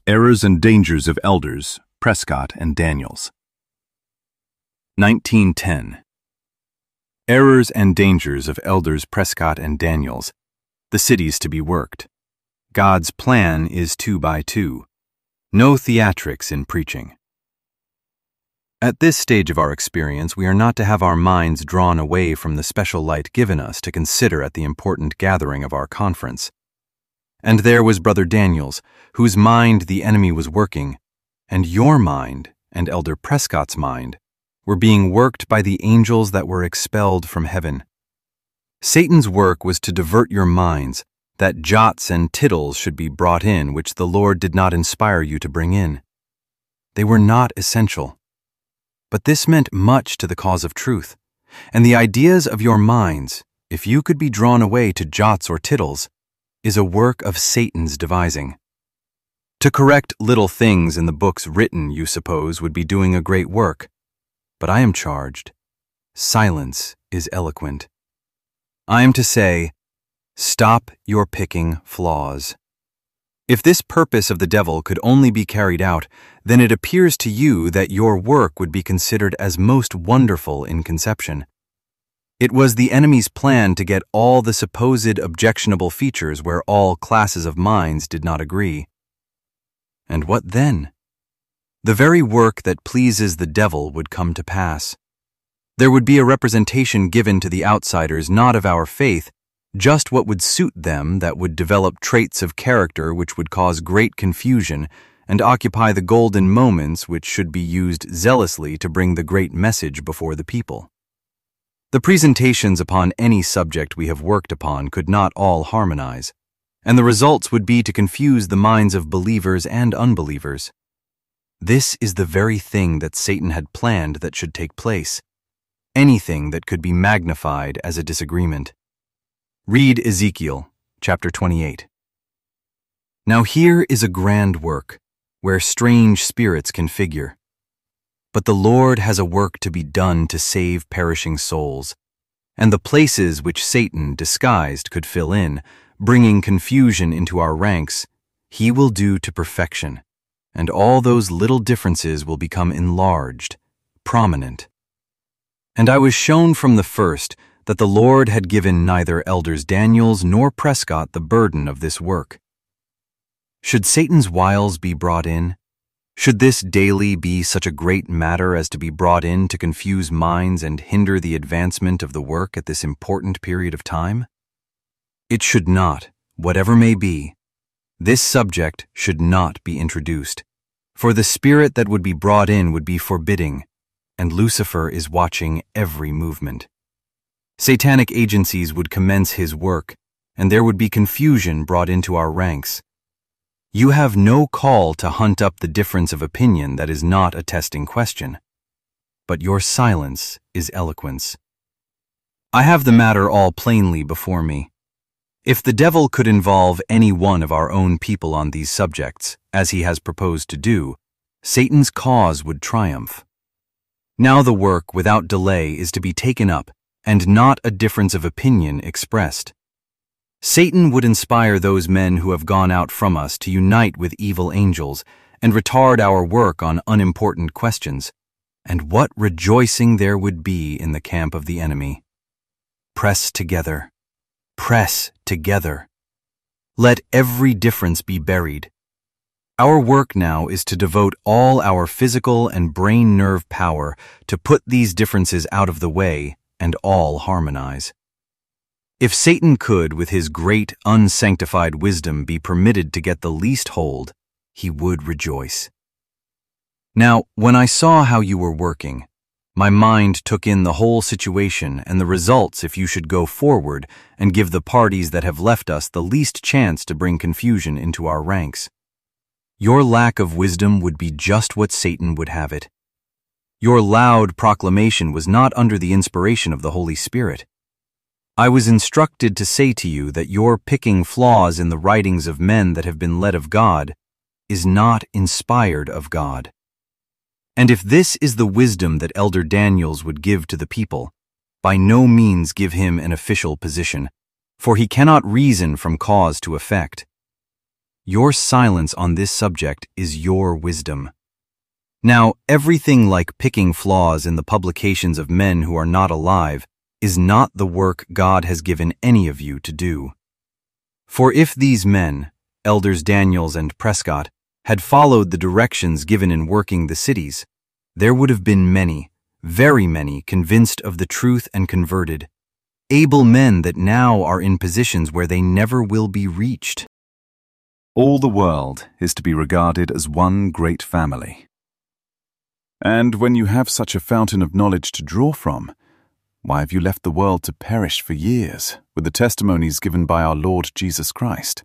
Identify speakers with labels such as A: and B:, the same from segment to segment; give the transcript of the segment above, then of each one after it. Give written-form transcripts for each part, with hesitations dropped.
A: Errors and Dangers of Elders, Prescott and Daniels. 1910. Errors and Dangers of Elders Prescott and Daniels. The cities to be worked. God's plan is 2 by 2. No theatrics in preaching. At this stage of our experience, we are not to have our minds drawn away from the special light given us to consider at the important gathering of our conference. And there was Brother Daniels, whose mind the enemy was working, and your mind and Elder Prescott's mind were being worked by the angels that were expelled from heaven. Satan's work was to divert your minds, that jots and tittles should be brought in which the Lord did not inspire you to bring in. They were not essential. But this meant much to the cause of truth, and the ideas of your minds, if you could be drawn away to jots or tittles, is a work of Satan's devising. To correct little things in the books written, you suppose, would be doing a great work. But I am charged. Silence is eloquent. I am to say, stop your picking flaws. If this purpose of the devil could only be carried out, then it appears to you that your work would be considered as most wonderful in conception. It was the enemy's plan to get all the supposed objectionable features where all classes of minds did not agree. And what then? The very work that pleases the devil would come to pass. There would be a representation given to the outsiders not of our faith, just what would suit them, that would develop traits of character which would cause great confusion and occupy the golden moments which should be used zealously to bring the great message before the people. The presentations upon any subject we have worked upon could not all harmonize, and the results would be to confuse the minds of believers and unbelievers. This is the very thing that Satan had planned that should take place, anything that could be magnified as a disagreement. Read Ezekiel, chapter 28. Now here is a grand work, where strange spirits can figure. But the Lord has a work to be done to save perishing souls, and the places which Satan, disguised, could fill in, bringing confusion into our ranks, he will do to perfection, and all those little differences will become enlarged, prominent. And I was shown from the first that the Lord had given neither Elders Daniels nor Prescott the burden of this work. Should Satan's wiles be brought in? Should this daily be such a great matter as to be brought in to confuse minds and hinder the advancement of the work at this important period of time? It should not, whatever may be. This subject should not be introduced, for the spirit that would be brought in would be forbidding, and Lucifer is watching every movement. Satanic agencies would commence his work, and there would be confusion brought into our ranks. You have no call to hunt up the difference of opinion that is not a testing question, but your silence is eloquence. I have the matter all plainly before me. If the devil could involve any one of our own people on these subjects, as he has proposed to do, Satan's cause would triumph. Now the work without delay is to be taken up, and not a difference of opinion expressed. Satan would inspire those men who have gone out from us to unite with evil angels and retard our work on unimportant questions, and what rejoicing there would be in the camp of the enemy. Press together. Press together. Let every difference be buried. Our work now is to devote all our physical and brain nerve power to put these differences out of the way and all harmonize. If Satan could, with his great unsanctified wisdom, be permitted to get the least hold, he would rejoice. Now, when I saw how you were working, my mind took in the whole situation and the results if you should go forward and give the parties that have left us the least chance to bring confusion into our ranks. Your lack of wisdom would be just what Satan would have it. Your loud proclamation was not under the inspiration of the Holy Spirit. I was instructed to say to you that your picking flaws in the writings of men that have been led of God is not inspired of God. And if this is the wisdom that Elder Daniels would give to the people, by no means give him an official position, for he cannot reason from cause to effect. Your silence on this subject is your wisdom. Now, everything like picking flaws in the publications of men who are not alive is not the work God has given any of you to do. For if these men, Elders Daniels and Prescott, had followed the directions given in working the cities, there would have been many, very many, convinced of the truth and converted, able men that now are in positions where they never will be reached.
B: All the world is to be regarded as one great family. And when you have such a fountain of knowledge to draw from, why have you left the world to perish for years with the testimonies given by our Lord Jesus Christ?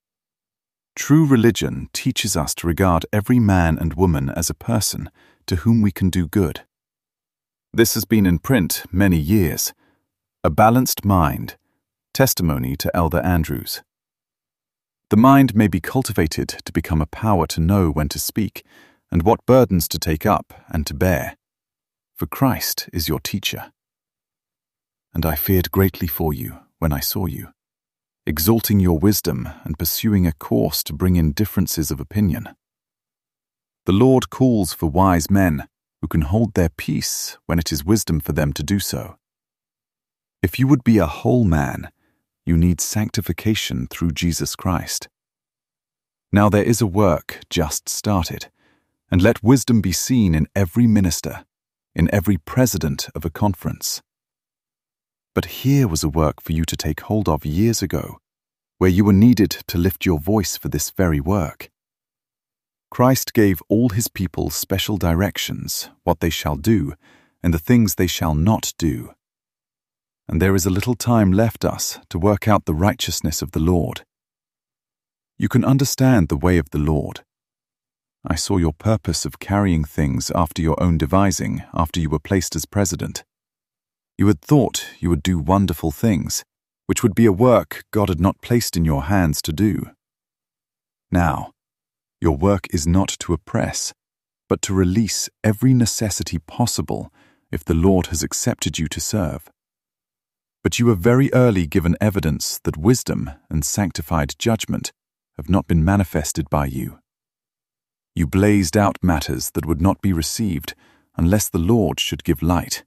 B: True religion teaches us to regard every man and woman as a person to whom we can do good. This has been in print many years. A Balanced Mind, Testimony to Elder Andrews. The mind may be cultivated to become a power to know when to speak and what burdens to take up and to bear, for Christ is your teacher. And I feared greatly for you when I saw you, exalting your wisdom and pursuing a course to bring in differences of opinion. The Lord calls for wise men who can hold their peace when it is wisdom for them to do so. If you would be a whole man, you need sanctification through Jesus Christ. Now there is a work just started, and let wisdom be seen in every minister, in every president of a conference. But here was a work for you to take hold of years ago, where you were needed to lift your voice for this very work. Christ gave all his people special directions, what they shall do, and the things they shall not do. And there is a little time left us to work out the righteousness of the Lord. You can understand the way of the Lord. I saw your purpose of carrying things after your own devising after you were placed as president. You had thought you would do wonderful things, which would be a work God had not placed in your hands to do. Now, your work is not to oppress, but to release every necessity possible if the Lord has accepted you to serve. But you have very early given evidence that wisdom and sanctified judgment have not been manifested by you. You blazed out matters that would not be received unless the Lord should give light.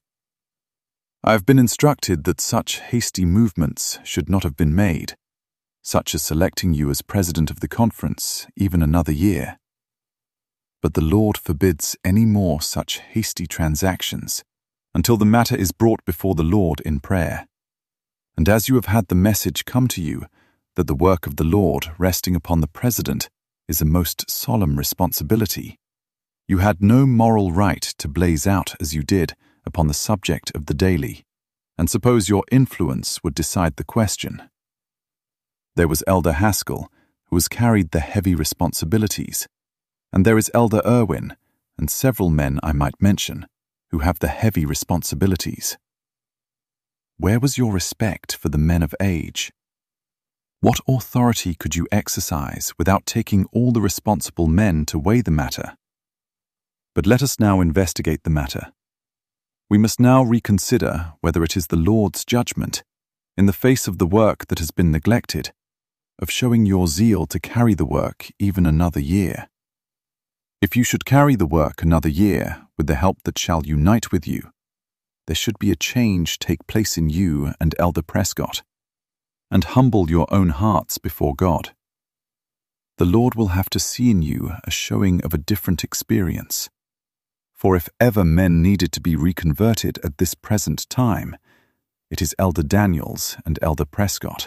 B: I have been instructed that such hasty movements should not have been made, such as selecting you as president of the conference even another year. But the Lord forbids any more such hasty transactions until the matter is brought before the Lord in prayer. And as you have had the message come to you that the work of the Lord resting upon the president is a most solemn responsibility, you had no moral right to blaze out as you did upon the subject of the daily, and suppose your influence would decide the question. There was Elder Haskell, who has carried the heavy responsibilities, and there is Elder Irwin, and several men I might mention, who have the heavy responsibilities. Where was your respect for the men of age? What authority could you exercise without taking all the responsible men to weigh the matter? But let us now investigate the matter. We must now reconsider whether it is the Lord's judgment, in the face of the work that has been neglected, of showing your zeal to carry the work even another year. If you should carry the work another year with the help that shall unite with you, there should be a change take place in you and Elder Prescott, and humble your own hearts before God. The Lord will have to see in you a showing of a different experience. For if ever men needed to be reconverted at this present time, it is Elder Daniels and Elder Prescott.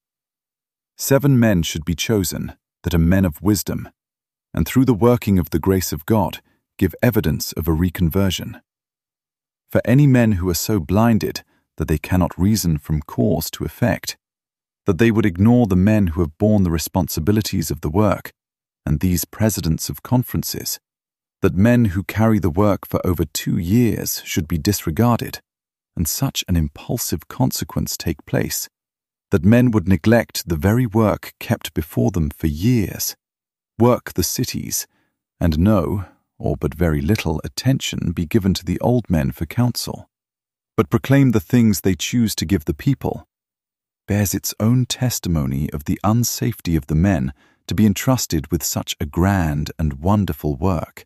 B: 7 men should be chosen that are men of wisdom, and through the working of the grace of God give evidence of a reconversion. For any men who are so blinded that they cannot reason from cause to effect, that they would ignore the men who have borne the responsibilities of the work, and these presidents of conferences, that men who carry the work for over 2 years should be disregarded, and such an impulsive consequence take place, that men would neglect the very work kept before them for years, work the cities, and no, or but very little attention be given to the old men for counsel, but proclaim the things they choose to give the people, bears its own testimony of the unsafety of the men to be entrusted with such a grand and wonderful work.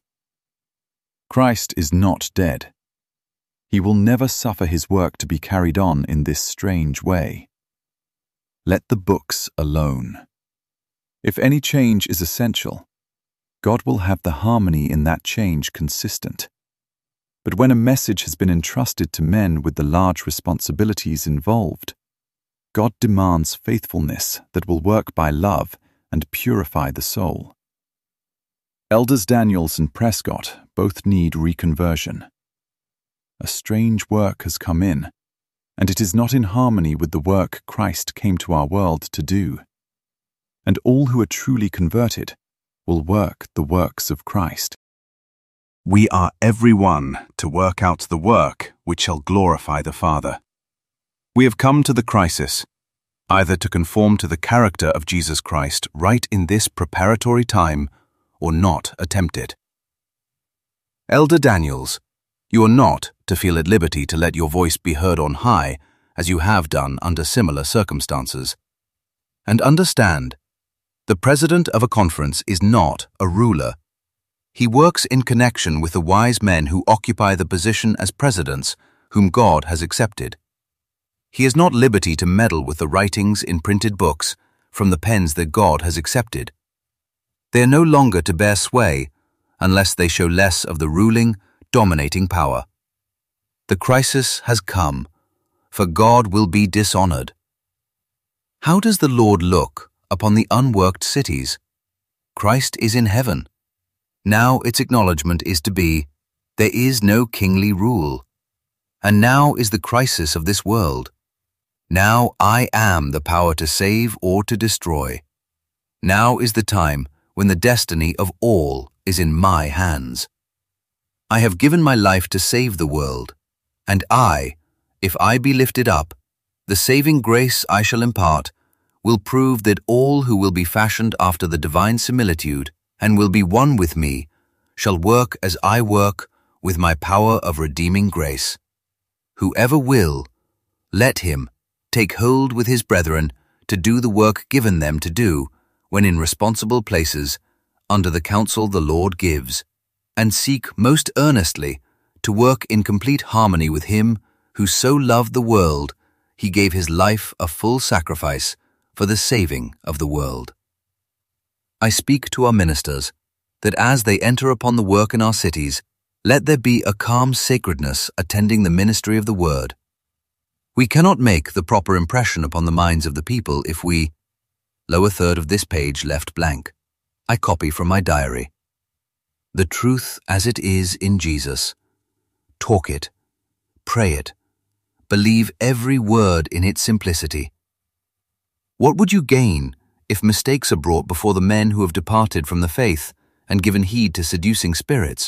B: Christ is not dead. He will never suffer his work to be carried on in this strange way. Let the books alone. If any change is essential, God will have the harmony in that change consistent. But when a message has been entrusted to men with the large responsibilities involved, God demands faithfulness that will work by love and purify the soul. Elders Daniels and Prescott both need reconversion. A strange work has come in, and it is not in harmony with the work Christ came to our world to do. And all who are truly converted will work the works of Christ.
A: We are every one to work out the work which shall glorify the Father. We have come to the crisis, either to conform to the character of Jesus Christ right in this preparatory time, or not attempt it. Elder Daniels, you are not to feel at liberty to let your voice be heard on high, as you have done under similar circumstances. And understand, the president of a conference is not a ruler. He works in connection with the wise men who occupy the position as presidents, whom God has accepted. He has not liberty to meddle with the writings in printed books from the pens that God has accepted. They are no longer to bear sway unless they show less of the ruling, dominating power. The crisis has come, for God will be dishonored. How does the Lord look upon the unworked cities? Christ is in heaven. Now its acknowledgement is to be, there is no kingly rule. And now is the crisis of this world. Now I am the power to save or to destroy. Now is the time when the destiny of all is in my hands. I have given my life to save the world, and I, if I be lifted up, the saving grace I shall impart will prove that all who will be fashioned after the divine similitude and will be one with me shall work as I work with my power of redeeming grace. Whoever will, let him take hold with his brethren to do the work given them to do when in responsible places under the counsel the Lord gives, and seek most earnestly to work in complete harmony with him who so loved the world he gave his life a full sacrifice for the saving of the world. I speak to our ministers that as they enter upon the work in our cities, let there be a calm sacredness attending the ministry of the word. We cannot make the proper impression upon the minds of the people if we, lower third of this page left blank. I copy from my diary. The truth as it is in Jesus. Talk it, pray it, believe every word in its simplicity. What would you gain if mistakes are brought before the men who have departed from the faith and given heed to seducing spirits?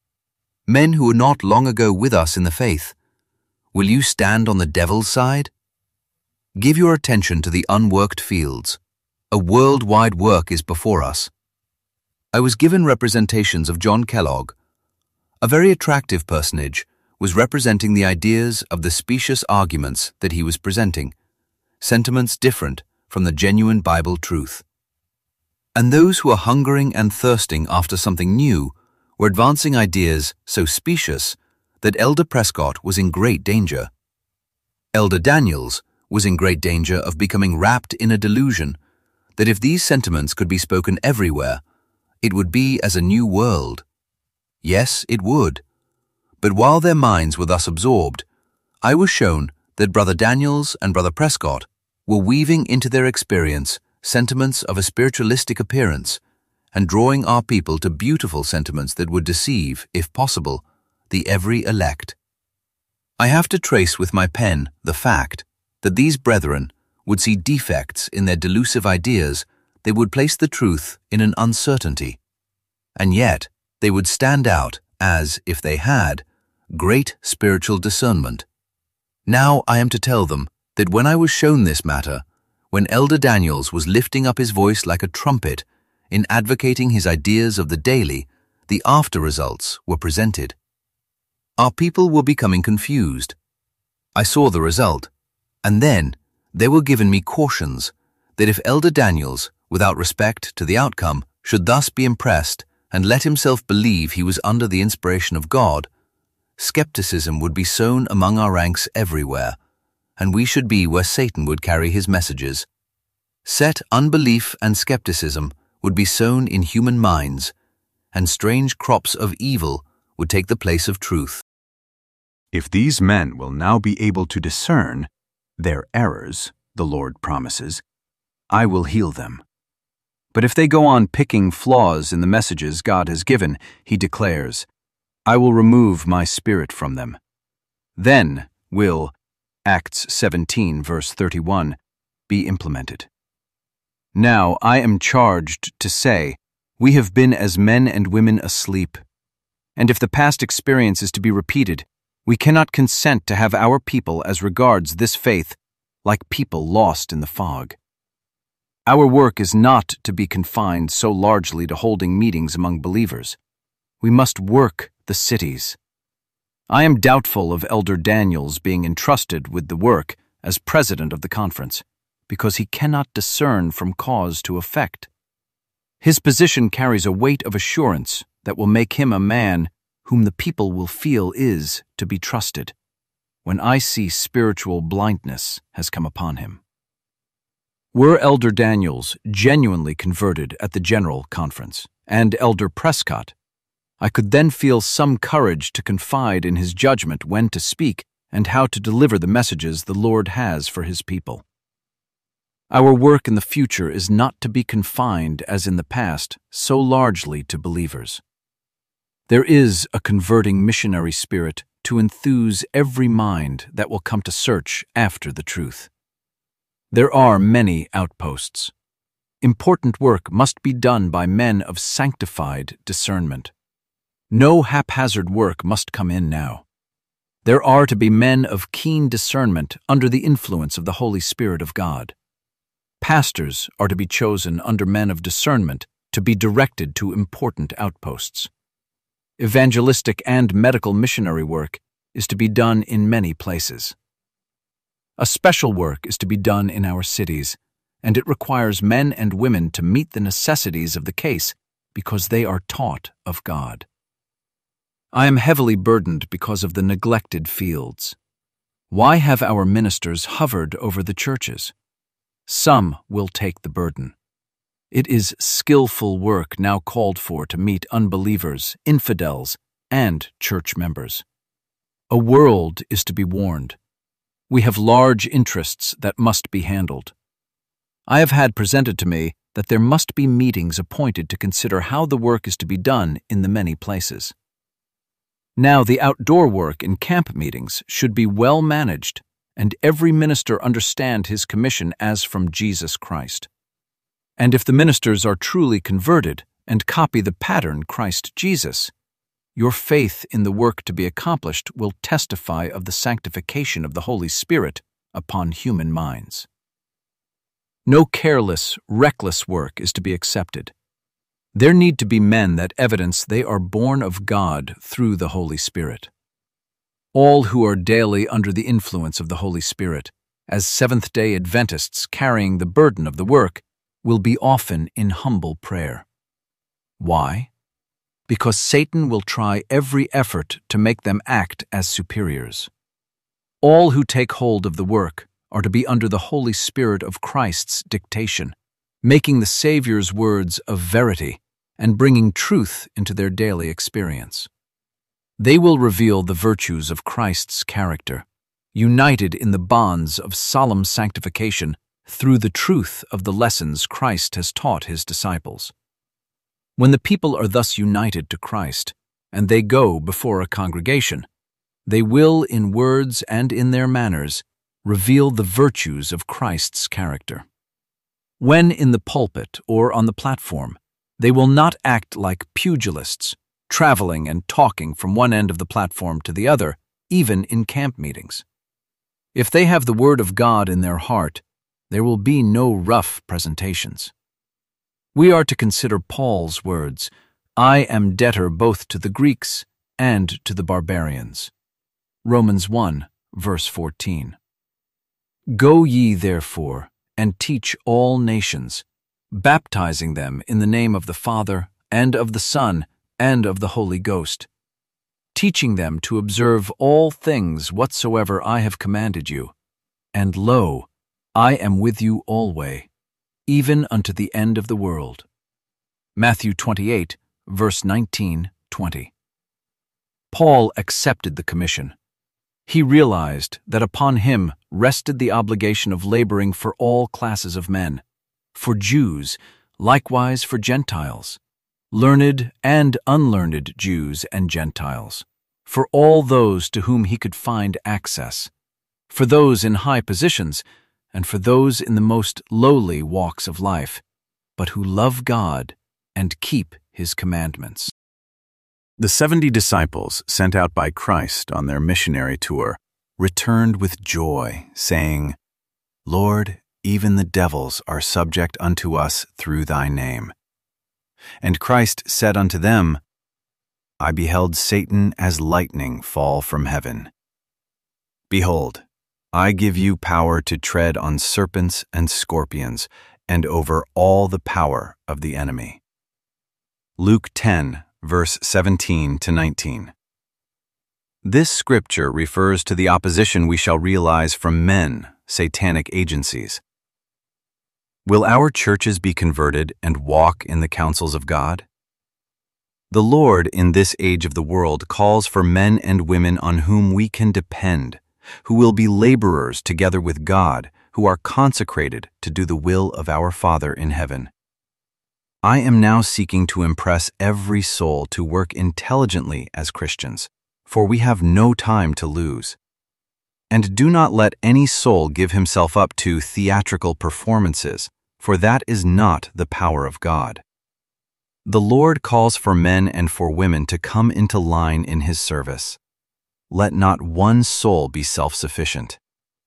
A: Men who were not long ago with us in the faith, will you stand on the devil's side? Give your attention to the unworked fields. A worldwide work is before us. I was given representations of John Kellogg. A very attractive personage was representing the ideas of the specious arguments that he was presenting, sentiments different from the genuine Bible truth. And those who are hungering and thirsting after something new were advancing ideas so specious that Elder Prescott was in great danger. Elder Daniels was in great danger of becoming wrapped in a delusion that if these sentiments could be spoken everywhere, it would be as a new world. Yes, it would. But while their minds were thus absorbed, I was shown that Brother Daniels and Brother Prescott were weaving into their experience sentiments of a spiritualistic appearance and drawing our people to beautiful sentiments that would deceive, if possible, the every elect. I have to trace with my pen the fact that these brethren would see defects in their delusive ideas. They would place the truth in an uncertainty, and yet they would stand out as, if they had, great spiritual discernment. Now I am to tell them that when I was shown this matter, when Elder Daniels was lifting up his voice like a trumpet in advocating his ideas of the daily, the after results were presented. Our people were becoming confused. I saw the result, and then there were given me cautions that if Elder Daniels
C: without respect to the outcome, should thus be impressed and let himself believe he was under the inspiration of God, skepticism would be sown among our ranks everywhere, and we should be where Satan would carry his messages. Set unbelief and skepticism would be sown in human minds, and strange crops of evil would take the place of truth.
B: If these men will now be able to discern their errors, the Lord promises, I will heal them. But if they go on picking flaws in the messages God has given, he declares, I will remove my spirit from them. Then will, Acts 17 verse 31, be implemented. Now I am charged to say, we have been as men and women asleep. And if the past experience is to be repeated, we cannot consent to have our people as regards this faith like people lost in the fog. Our work is not to be confined so largely to holding meetings among believers. We must work the cities. I am doubtful of Elder Daniels being entrusted with the work as president of the conference, because he cannot discern from cause to effect. His position carries a weight of assurance that will make him a man whom the people will feel is to be trusted, when I see spiritual blindness has come upon him. Were Elder Daniels genuinely converted at the General Conference, and Elder Prescott, I could then feel some courage to confide in his judgment when to speak and how to deliver the messages the Lord has for his people. Our work in the future is not to be confined, as in the past, so largely to believers. There is a converting missionary spirit to enthuse every mind that will come to search after the truth. There are many outposts. Important work must be done by men of sanctified discernment. No haphazard work must come in now. There are to be men of keen discernment under the influence of the Holy Spirit of God. Pastors are to be chosen under men of discernment to be directed to important outposts. Evangelistic and medical missionary work is to be done in many places. A special work is to be done in our cities, and it requires men and women to meet the necessities of the case because they are taught of God. I am heavily burdened because of the neglected fields. Why have our ministers hovered over the churches? Some will take the burden. It is skillful work now called for to meet unbelievers, infidels, and church members. A world is to be warned. We have large interests that must be handled. I have had presented to me that there must be meetings appointed to consider how the work is to be done in the many places. Now the outdoor work in camp meetings should be well managed, and every minister understand his commission as from Jesus Christ. And if the ministers are truly converted and copy the pattern Christ Jesus, your faith in the work to be accomplished will testify of the sanctification of the Holy Spirit upon human minds. No careless, reckless work is to be accepted. There need to be men that evidence they are born of God through the Holy Spirit. All who are daily under the influence of the Holy Spirit, as Seventh-day Adventists carrying the burden of the work, will be often in humble prayer. Why? Because Satan will try every effort to make them act as superiors. All who take hold of the work are to be under the Holy Spirit of Christ's dictation, making the Savior's words of verity and bringing truth into their daily experience. They will reveal the virtues of Christ's character, united in the bonds of solemn sanctification through the truth of the lessons Christ has taught his disciples. When the people are thus united to Christ, and they go before a congregation, they will, in words and in their manners, reveal the virtues of Christ's character. When in the pulpit or on the platform, they will not act like pugilists, traveling and talking from one end of the platform to the other, even in camp meetings. If they have the Word of God in their heart, there will be no rough presentations. We are to consider Paul's words, I am debtor both to the Greeks and to the barbarians. Romans 1, verse 14. Go ye therefore, and teach all nations,
C: baptizing them in the name of the Father, and of the Son, and of the Holy Ghost, teaching them to observe all things whatsoever I have commanded you. And lo, I am with you alway, even unto the end of the world. Matthew 28, verse 19-20. Paul accepted the commission. He realized that upon him rested the obligation of laboring for all classes of men, for Jews, likewise for Gentiles, learned and unlearned Jews and Gentiles, for all those to whom he could find access, for those in high positions, and for those in the most lowly walks of life, but who love God and keep His commandments.
B: The 70 disciples sent out by Christ on their missionary tour returned with joy, saying, "Lord, even the devils are subject unto us through thy name." And Christ said unto them, "I beheld Satan as lightning fall from heaven. Behold, I give you power to tread on serpents and scorpions, and over all the power of the enemy." Luke 10, verse 17-19. This scripture refers to the opposition we shall realize from men, satanic agencies. Will our churches be converted and walk in the counsels of God? The Lord in this age of the world calls for men and women on whom we can depend, who will be laborers together with God, who are consecrated to do the will of our Father in heaven. I am now seeking to impress every soul to work intelligently as Christians, for we have no time to lose. And do not let any soul give himself up to theatrical performances, for that is not the power of God. The Lord calls for men and for women to come into line in His service. Let not one soul be self-sufficient.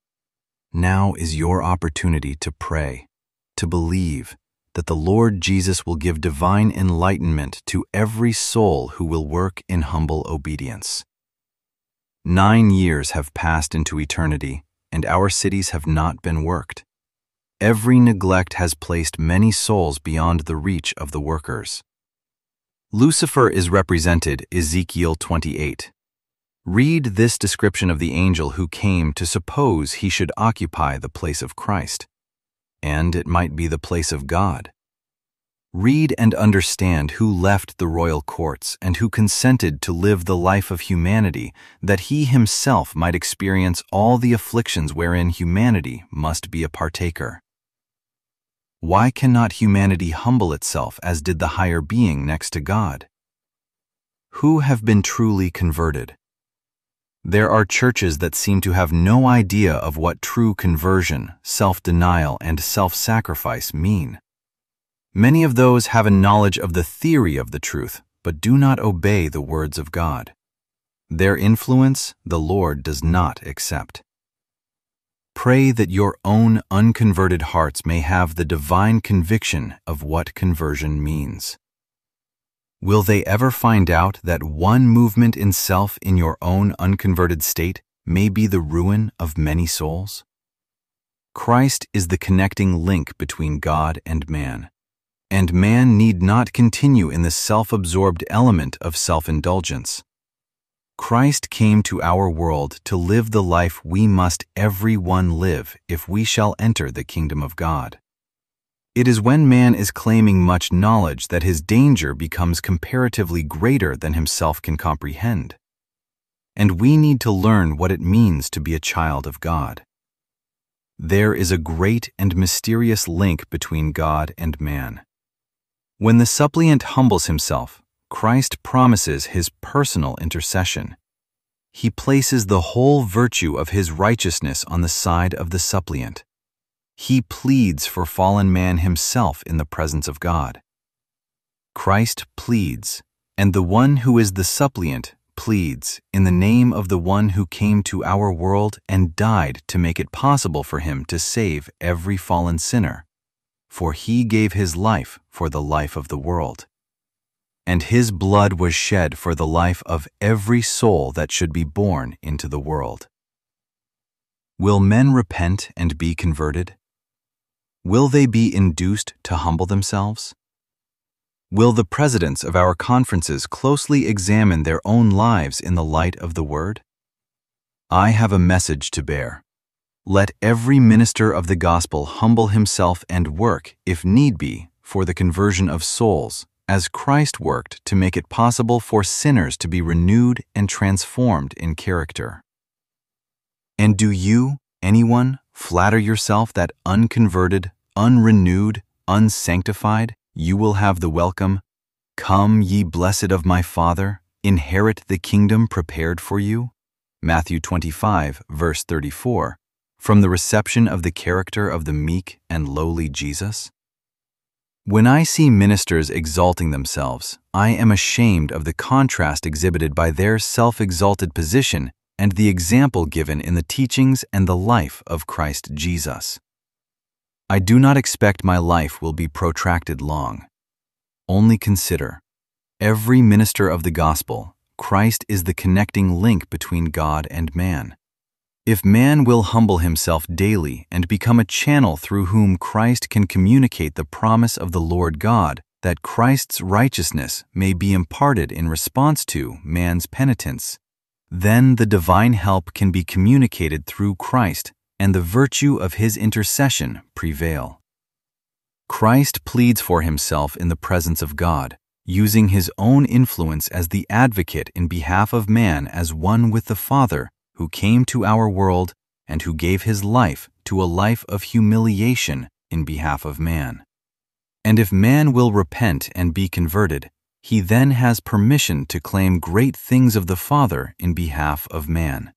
B: Now is your opportunity to pray, to believe that the Lord Jesus will give divine enlightenment to every soul who will work in humble obedience. 9 years have passed into eternity, and our cities have not been worked. Every neglect has placed many souls beyond the reach of the workers. Lucifer is represented Ezekiel 28. Read this description of the angel who came to suppose he should occupy the place of Christ, and it might be the place of God. Read and understand who left the royal courts and who consented to live the life of humanity, that he himself might experience all the afflictions wherein humanity must be a partaker. Why cannot humanity humble itself as did the higher being next to God? Who have been truly converted? There are churches that seem to have no idea of what true conversion, self-denial, and self-sacrifice mean. Many of those have a knowledge of the theory of the truth, but do not obey the words of God. Their influence the Lord does not accept. Pray that your own unconverted hearts may have the divine conviction of what conversion means. Will they ever find out that one movement in self in your own unconverted state may be the ruin of many souls? Christ is the connecting link between God and man need not continue in the self-absorbed element of self-indulgence. Christ came to our world to live the life we must every one live if we shall enter the kingdom of God. It is when man is claiming much knowledge that his danger becomes comparatively greater than himself can comprehend. And we need to learn what it means to be a child of God. There is a great and mysterious link between God and man. When the suppliant humbles himself, Christ promises His personal intercession. He places the whole virtue of His righteousness on the side of the suppliant. He pleads for fallen man himself in the presence of God. Christ pleads, and the one who is the suppliant pleads in the name of the one who came to our world and died to make it possible for Him to save every fallen sinner. For He gave His life for the life of the world. And His blood was shed for the life of every soul that should be born into the world. Will men repent and be converted?
A: Will they be induced to humble themselves? Will the presidents of our conferences closely examine their own lives in the light of the Word? I have a message to bear. Let every minister of the gospel humble himself and work, if need be, for the conversion of souls, as Christ worked to make it possible for sinners to be renewed and transformed in character. And do you, anyone, flatter yourself that unconverted, unrenewed, unsanctified, you will have the welcome, "Come, ye blessed of my Father, inherit the kingdom prepared for you"? Matthew 25, verse 34, from the reception of the character of the meek and lowly Jesus? When I see ministers exalting themselves, I am ashamed of the contrast exhibited by their self-exalted position and the example given in the teachings and the life of Christ Jesus. I do not expect my life will be protracted long. Only consider, every minister of the gospel, Christ is the connecting link between God and man. If man will humble himself daily and become a channel through whom Christ can communicate the promise of the Lord God, that Christ's righteousness may be imparted in response to man's penitence, then the divine help can be communicated through Christ, and the virtue of his intercession prevail. Christ pleads for himself in the presence of God, using his own influence as the advocate in behalf of man as one with the Father, who came to our world and who gave his life to a life of humiliation in behalf of man. And if man will repent and be converted, he then has permission to claim great things of the Father in behalf of man.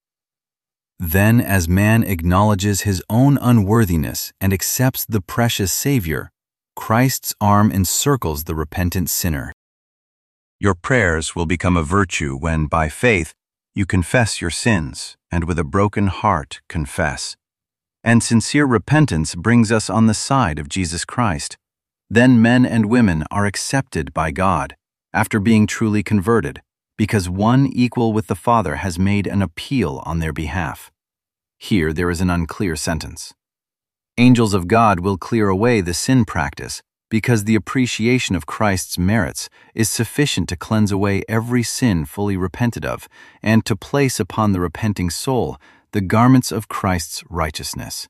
A: Then, as man acknowledges his own unworthiness and accepts the precious Savior, Christ's arm encircles the repentant sinner. Your prayers will become a virtue when, by faith, you confess your sins and with a broken heart confess. And sincere repentance brings us on the side of Jesus Christ. Then men and women are accepted by God after being truly converted, because one equal with the Father has made an appeal on their behalf. Here there is an unclear sentence. Angels of God will clear away the sin practice, because the appreciation of Christ's merits is sufficient to cleanse away every sin fully repented of, and to place upon the repenting soul the garments of Christ's righteousness.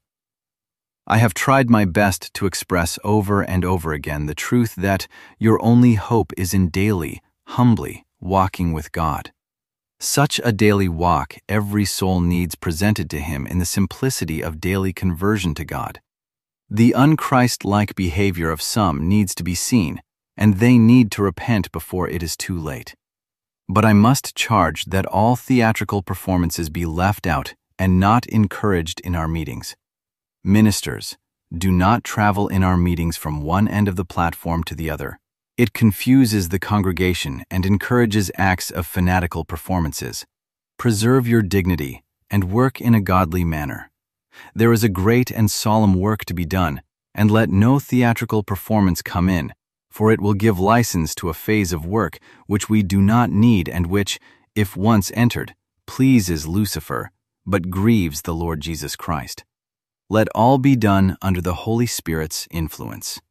A: I have tried my best to express over and over again the truth that your only hope is in daily, humbly walking with God. Such a daily walk every soul needs presented to him in the simplicity of daily conversion to God. The un-Christ-like behavior of some needs to be seen, and they need to repent before it is too late. But I must charge that all theatrical performances be left out and not encouraged in our meetings. Ministers, do not travel in our meetings from one end of the platform to the other. It confuses the congregation and encourages acts of fanatical performances. Preserve your dignity and work in a godly manner. There is a great and solemn work to be done, and let no theatrical performance come in, for it will give license to a phase of work which we do not need and which, if once entered, pleases Lucifer, but grieves the Lord Jesus Christ. Let all be done under the Holy Spirit's influence.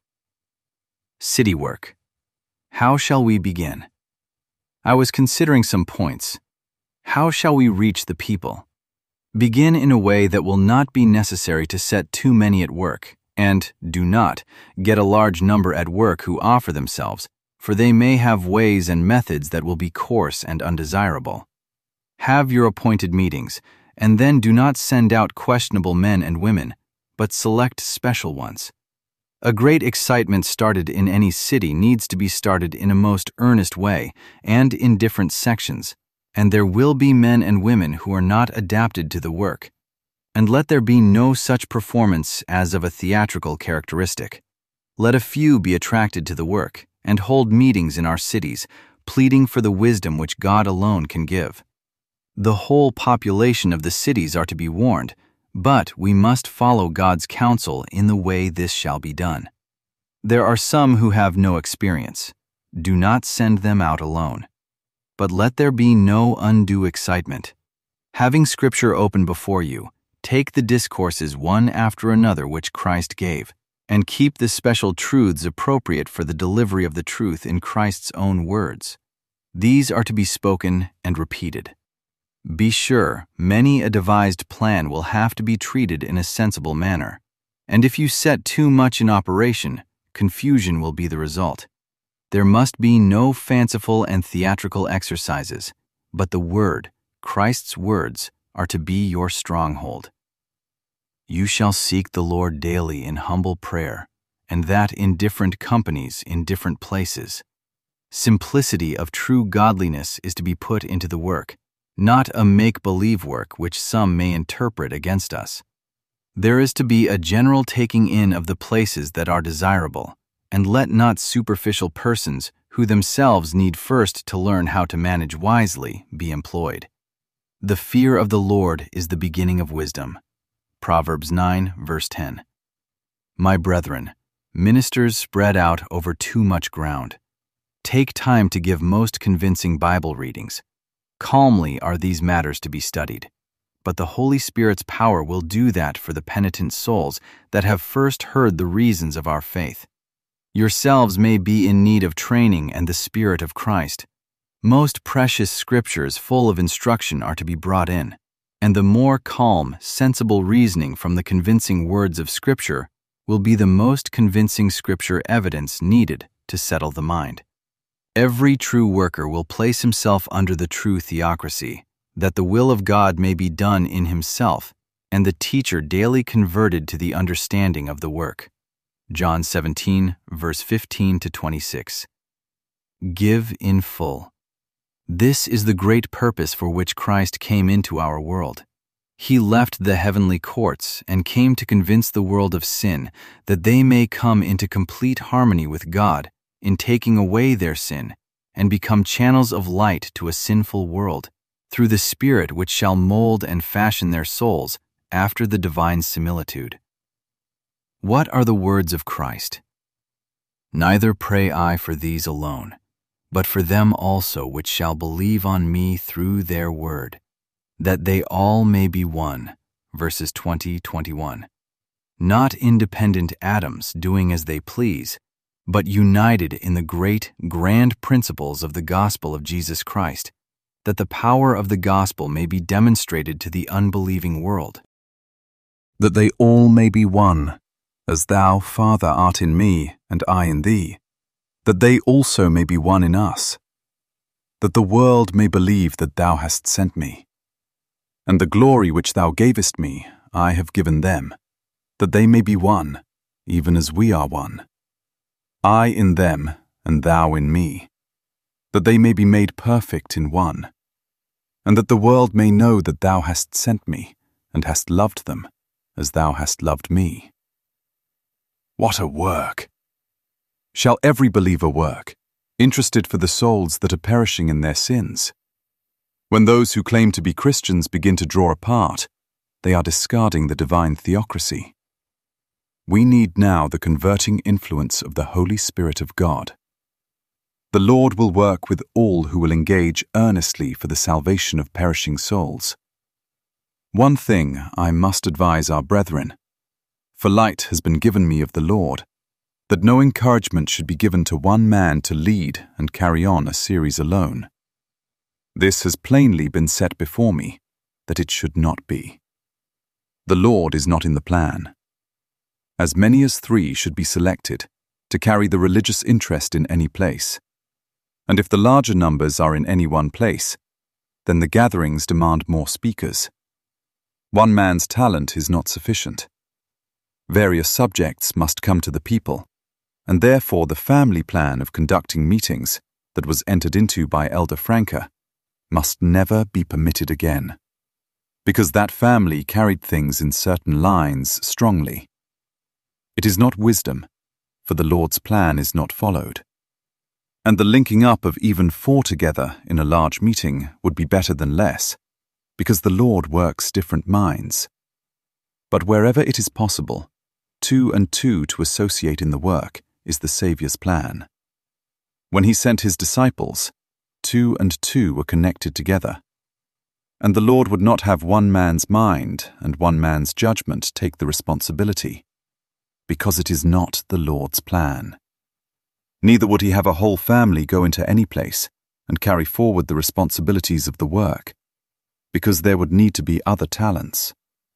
A: City work. How shall we begin? I was considering some points. How shall we reach the people? Begin in a way that will not be necessary to set too many at work, and do not get a large number at work who offer themselves, for they may have ways and methods that will be coarse and undesirable. Have your appointed meetings, and then do not send out questionable men and women, but select special ones. A great excitement started in any city needs to be started in a most earnest way and in different sections, and there will be men and women who are not adapted to the work. And let there be no such performance as of a theatrical characteristic. Let a few be attracted to the work and hold meetings in our cities, pleading for the wisdom which God alone can give. The whole population of the cities are to be warned, but we must follow God's counsel in the way this shall be done. There are some who have no experience. Do not send them out alone. But let there be no undue excitement. Having Scripture open before you, take the discourses one after another which Christ gave, and keep the special truths appropriate for the delivery of the truth in Christ's own words. These are to be spoken and repeated. Be sure, many a devised plan will have to be treated in a sensible manner, and if you set too much in operation, confusion will be the result. There must be no fanciful and theatrical exercises, but the Word, Christ's words, are to be your stronghold. You shall seek the Lord daily in humble prayer, and that in different companies in different places. Simplicity of true godliness is to be put into the work, not a make-believe work which some may interpret against us. There is to be a general taking in of the places that are desirable, and let not superficial persons, who themselves need first to learn how to manage wisely, be employed. The fear of the Lord is the beginning of wisdom. Proverbs 9, verse 10. My brethren, ministers spread out over too much ground. Take time to give most convincing Bible readings. Calmly are these matters to be studied, but the Holy Spirit's power will do that for the penitent souls that have first heard the reasons of our faith. Yourselves may be in need of training and the Spirit of Christ. Most precious scriptures full of instruction are to be brought in, and the more calm, sensible reasoning from the convincing words of Scripture will be the most convincing Scripture evidence needed to settle the mind. Every true worker will place himself under the true theocracy, that the will of God may be done in himself, and the teacher daily converted to the understanding of the work. John 17, verse 15 to 26. Give in full. This is the great purpose for which Christ came into our world. He left the heavenly courts and came to convince the world of sin, that they may come into complete harmony with God in taking away their sin and become channels of light to a sinful world, through the Spirit which shall mold and fashion their souls after the divine similitude. What are the words of Christ? Neither pray I for these alone, but for them also which shall believe on me through their word, that they all may be one. Verses 20-21. Not independent atoms doing as they please, but united in the great, grand principles of the gospel of Jesus Christ, that the power of the gospel may be demonstrated to the unbelieving world.
B: That they all may be one, as thou, Father, art in me, and I in thee, that they also may be one in us, that the world may believe that thou hast sent me. And the glory which thou gavest me I have given them, that they may be one, even as we are one. I in them, and thou in me, that they may be made perfect in one, and that the world may know that thou hast sent me, and hast loved them, as thou hast loved me. What a work! Shall every believer work, interested for the souls that are perishing in their sins? When those who claim to be Christians begin to draw apart, they are discarding the divine theocracy. We need now the converting influence of the Holy Spirit of God. The Lord will work with all who will engage earnestly for the salvation of perishing souls. One thing I must advise our brethren, for light has been given me of the Lord, that no encouragement should be given to one man to lead and carry on a series alone. This has plainly been set before me, that it should not be. The Lord is not in the plan. As many as 3 should be selected to carry the religious interest in any place. And if the larger numbers are in any one place, then the gatherings demand more speakers. One man's talent is not sufficient. Various subjects must come to the people, and therefore the family plan of conducting meetings that was entered into by Elder Franke must never be permitted again, because that family carried things in certain lines strongly. It is not wisdom, for the Lord's plan is not followed. And the linking up of even 4 together in a large meeting would be better than less, because the Lord works different minds. But wherever it is possible, 2 and 2 to associate in the work is the Saviour's plan. When he sent his disciples, 2 and 2 were connected together. And the Lord would not have one man's mind and one man's judgment take the responsibility, because it is not the Lord's plan. Neither would he have a whole family go into any place and carry forward the responsibilities of the work, because there would need to be other talents.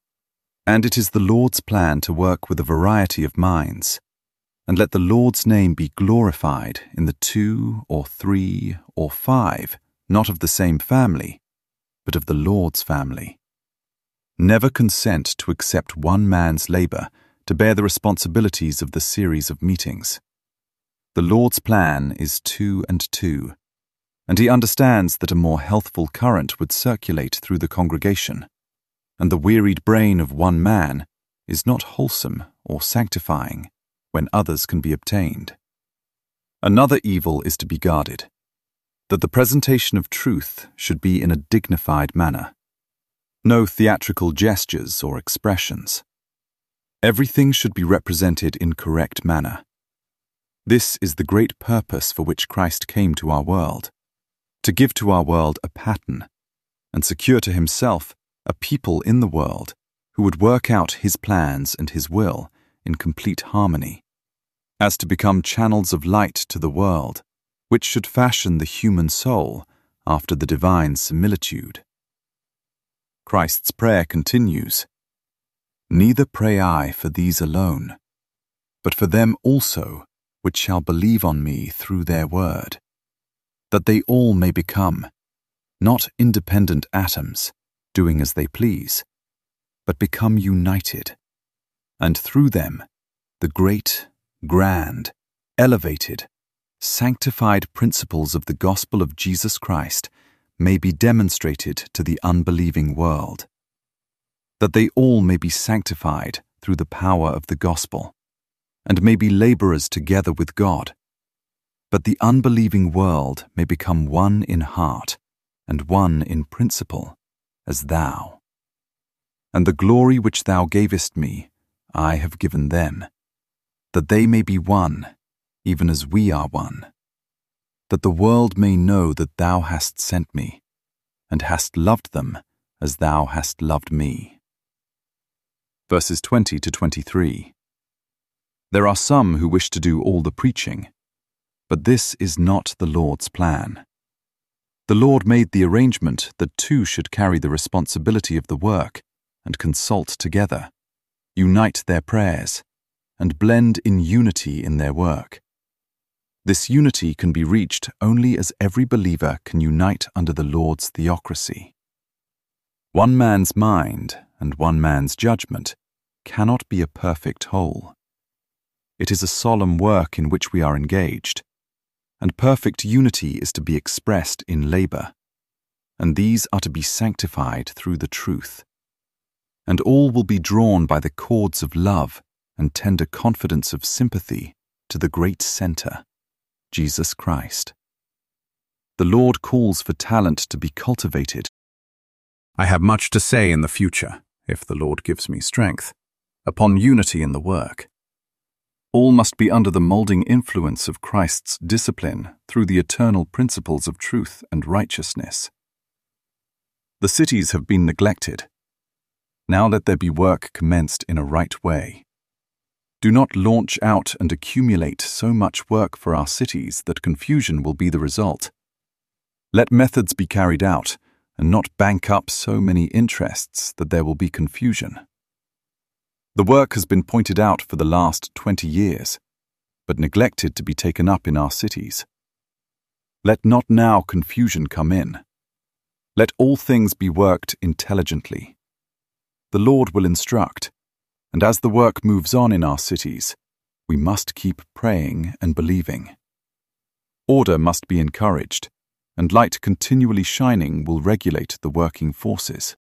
B: And it is the Lord's plan to work with a variety of minds, and let the Lord's name be glorified in the 2 or 3 or 5, not of the same family, but of the Lord's family. Never consent to accept one man's labor to bear the responsibilities of the series of meetings. The Lord's plan is 2 and 2, and he understands that a more healthful current would circulate through the congregation, and the wearied brain of one man is not wholesome or sanctifying when others can be obtained. Another evil is to be guarded, that the presentation of truth should be in a dignified manner. No theatrical gestures or expressions. Everything should be represented in correct manner. This is the great purpose for which Christ came to our world, to give to our world a pattern, and secure to himself a people in the world who would work out his plans and his will in complete harmony, as to become channels of light to the world, which should fashion the human soul after the divine similitude. Christ's prayer continues, "Neither pray I for these alone, but for them also which shall believe on me through their word, that they all may become, not independent atoms, doing as they please, but become united, and through them the great, grand, elevated, sanctified principles of the gospel of Jesus Christ may be demonstrated to the unbelieving world, that they all may be sanctified through the power of the gospel, and may be laborers together with God, but the unbelieving world may become one in heart and one in principle, as thou. And the glory which thou gavest me, I have given them, that they may be one, even as we are one, that the world may know that thou hast sent me, and hast loved them as thou hast loved me." Verses 20 to 23. There are some who wish to do all the preaching, but this is not the Lord's plan. The Lord made the arrangement that 2 should carry the responsibility of the work and consult together, unite their prayers, and blend in unity in their work. This unity can be reached only as every believer can unite under the Lord's theocracy. One man's mind and one man's judgment cannot be a perfect whole. It is a solemn work in which we are engaged, and perfect unity is to be expressed in labor, and these are to be sanctified through the truth. And all will be drawn by the cords of love and tender confidence of sympathy to the great center, Jesus Christ. The Lord calls for talent to be cultivated. I have much to say in the future, if the Lord gives me strength, upon unity in the work. All must be under the molding influence of Christ's discipline through the eternal principles of truth and righteousness. The cities have been neglected. Now let there be work commenced in a right way. Do not launch out and accumulate so much work for our cities that confusion will be the result. Let methods be carried out, and not bank up so many interests that there will be confusion. The work has been pointed out for the last 20 years, but neglected to be taken up in our cities. Let not now confusion come in. Let all things be worked intelligently. The Lord will instruct, and as the work moves on in our cities, we must keep praying and believing. Order must be encouraged, and light continually shining will regulate the working forces.